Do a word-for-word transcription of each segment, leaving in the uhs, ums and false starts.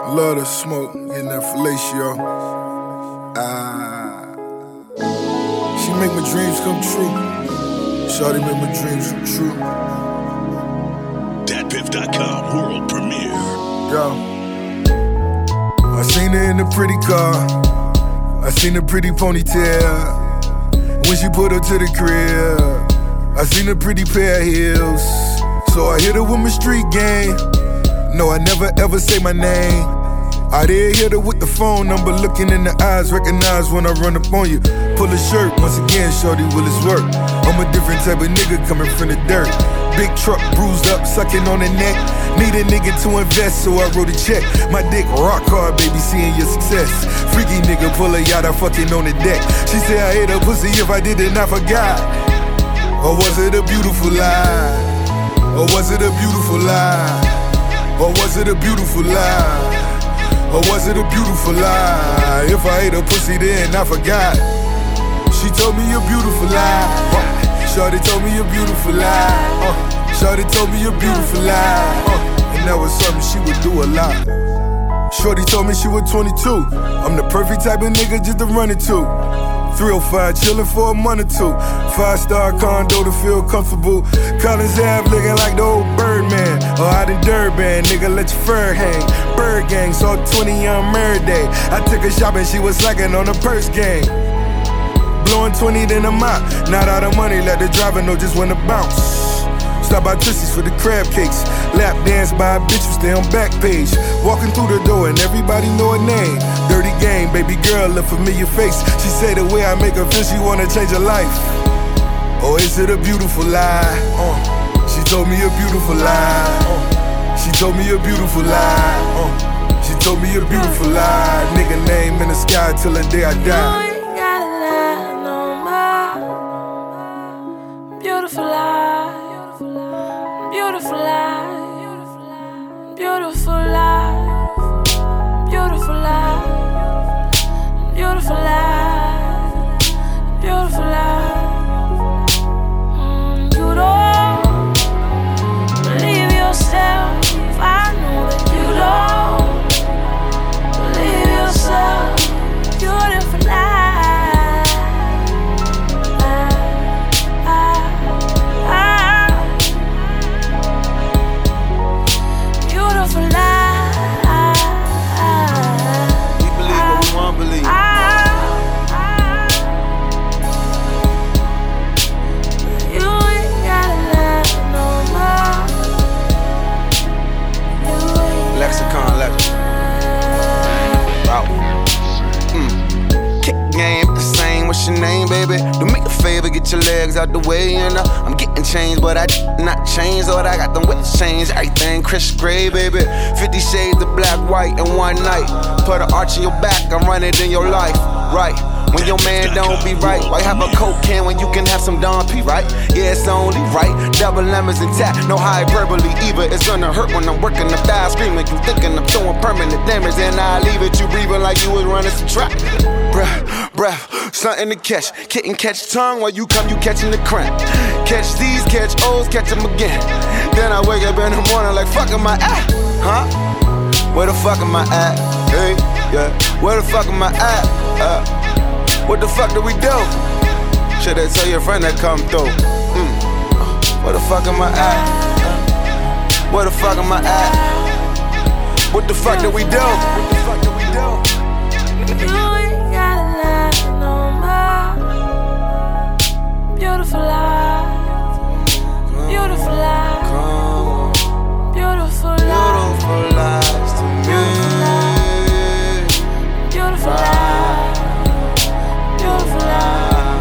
Love the smoke, getting that fellatio. Ah, she make my dreams come true. Shawty make my dreams come true. Dat Piff dot com world premiere. Yo, I seen her in the pretty car. I seen the pretty ponytail when she put her to the crib. I seen a pretty pair of heels, so I hit her with my street game. No, I never ever say my name. I did hit her with the phone number, looking in the eyes, recognize when I run up on you. Pull a shirt, once again, shorty, will it's work? I'm a different type of nigga coming from the dirt. Big truck, bruised up, sucking on the neck. Need a nigga to invest, so I wrote a check. My dick rock hard, baby, seeing your success. Freaky nigga, pull a yacht, I fucking on the deck. She said I hate her pussy, if I did it, I forgot. Or was it a beautiful lie? Or was it a beautiful lie? Or was it a beautiful lie? Or was it a beautiful lie? If I ate a pussy then I forgot. She told me a beautiful lie. uh, Shawty told me a beautiful lie. uh, Shawty told me a beautiful lie. uh, And that was something she would do a lot. Shorty told me she was twenty-two. I'm the perfect type of nigga just to run it to. three oh five chillin' for a month or two. Five star condo to feel comfortable. Collins Ave looking like the old Birdman. Or out in Durban, nigga, let your fur hang. Bird gang, saw twenty on Murder Day. I took her shopping, she was slacking on the purse gang. Blowing twenty, then I'm out. Not out of money, let the driver know just when to bounce. Stop by Tootsie's for the crab cakes. Lap dance by a bitch who stay on back page. Walking through the door and everybody know her name. Dirty game, baby girl, a familiar face. She say the way I make her feel, she wanna change her life. Or is it a beautiful lie? Uh, she told me a beautiful lie. Uh, she told me a beautiful lie. Uh, she told me a beautiful lie. Nigga name in the sky till the day I die. You ain't gotta lie no more. Beautiful lie. Beautiful life, beautiful life, beautiful life, beautiful life, beautiful life. Mm, you don't believe yourself. I know that you don't believe yourself. Beautiful life. What's your name, baby? Do me a favor, get your legs out the way, you know. I'm getting changed, but I not changed. Lord, I got them with change, everything Chris Gray, baby. Fifty shades of black, white in one night. Put an arch in your back, I'm running in your life, right? When your man don't be right, why have a coke can when you can have some Don P, right? Yeah, it's only right. Double lemons intact, no hyperbole either. It's gonna hurt when I'm working the thigh, screaming. You thinking I'm throwing permanent damage, and I leave it. You breathing like you was running some track. Breath, breath, something to catch. Kitten catch tongue while you come, you catching the cramp. Catch these, catch O's, catch them again. Then I wake up in the morning like, fuck am I at? Huh? Where the fuck am I at? Hey, yeah. Where the fuck am I at? Uh. What the fuck do we do? Shoulda tell your friend to come through. Mm. Where the fuck am I at? Where the fuck am I at? What the fuck do we do? What the fuck do we do? You ain't gotta lie no more. Beautiful life. Beautiful life. Beautiful life. Beautiful lies to me. Beautiful life. Beautiful life.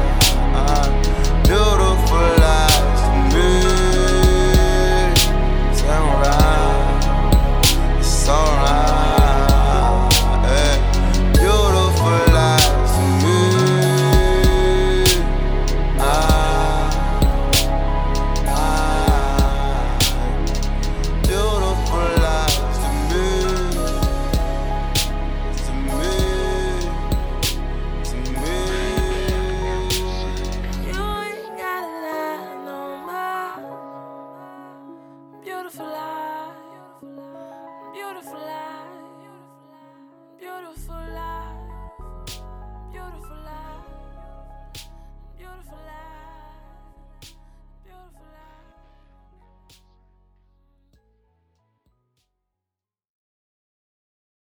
Beautiful lies to me. It's alright. It's alright. Yeah. Beautiful lies to me. Ah, ah. Beautiful lies to me. To me. To me. You ain't gotta lie no more. Beautiful life. Beautiful life. beautiful life.